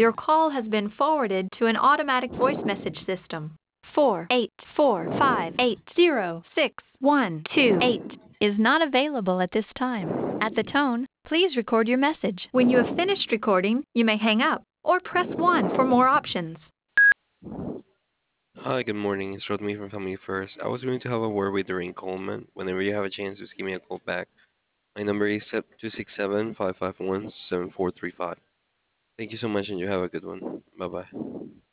Your call has been forwarded to an automatic voice message system. 484580612 is not available at this time. At the tone, please record your message. When you have finished recording, you may hang up or press 1 for more options. Hi, good morning. It's Rodney from Family First. I was going to have a word with Doreen Coleman. Whenever you have a chance, just give me a call back. My number is 267-551-7435. Thank you so much, and you have a good one. Bye bye.